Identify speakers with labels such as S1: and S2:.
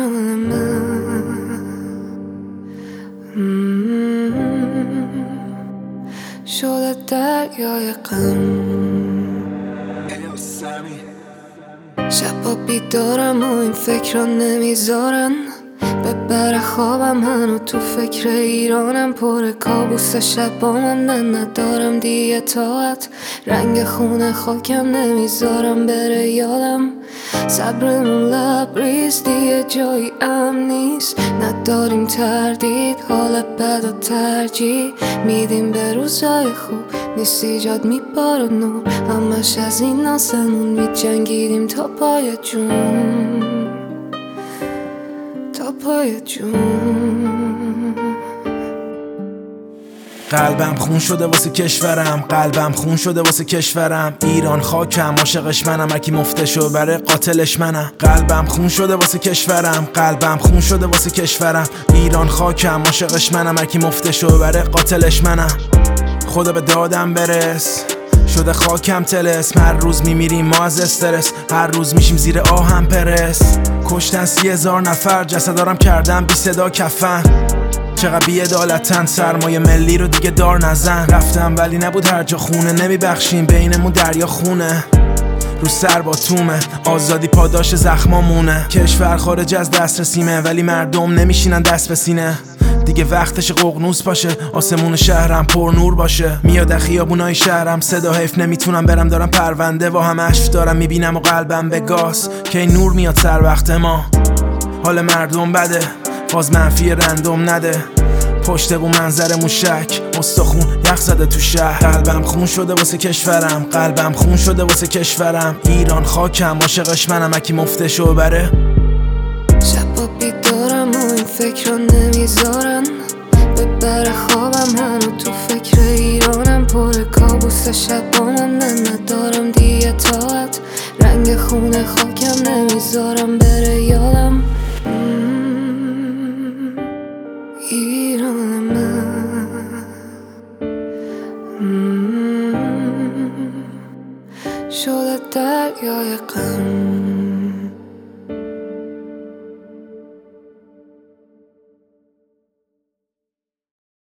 S1: ایران من شده دریای غم. شبا بیدارم و این فکر را نمیذارن ببره خوابم، منو تو فکر ایرانم، پر کابوس شبا من ندارم دیگه طاقت، رنگ خونه خاکم نمیذارم بره یادم، صبرمون لبریز دیگه جایی امن نیست، نداریم تردید حال بد و ترجیح میدیم به روزای خوب، نیست ایجاد میباره نور، همش از این آسمون میجنگیدیم تا پای جون، تا پای جون.
S2: قلبم خون شده واسه کشورم، قلبم خون شده واسه کشورم، ایران خاکم عاشقش منم، هرکی مفتشو بره قاتلش منم. قلبم خون شده واسه کشورم، قلبم خون شده واسه کشورم، ایران خاکم عاشقش منم، هرکی مفتشو بره قاتلش منم. خدا به دادم برس، شده خاکم تلس، هر روز میمیریم ما از استرس، هر روز میشیم زیر آهم پرس، کشتن 30,000 نفر، جسدارم کردن بی صدا کفن، چقدر بی‌عدالتن، سرمایه ملی رو دیگه دار نزن، رفتم ولی نبود هر جا خونه، نمیبخشیم بینمون دریا خونه، رو سر با تومه، آزادی پاداش زخمامونه، کشور خارج از دسترسیمه ولی مردم نمیشینن دست به سینه، دیگه وقتش ققنوس باشه، آسمون شهرم پر نور باشه، میاد خیابونای شهرم صدا، حیف نمیتونم برم دارم پرونده و هم اشک دارم میبینم و قلبم به گاز که این نور میاد سر وقت ما، حال مردم بده باز منفی رندوم نده، پشت بو منظرمون شک، استخون یخ زده تو شهر، قلبم خون شده واسه کشورم، قلبم خون شده واسه کشورم، ایران خاکم عاشقش منم، هرکی مفتشو بره.
S1: شبا بیدارم و این فکر را نمیذارن ببره خوابم، منو تو فکر ایرانم، پر کابوس شبا من ندارم دیگه طاقت، رنگ خونه خاکم نمیذارم بره یادم، ایران من شده دریای غم.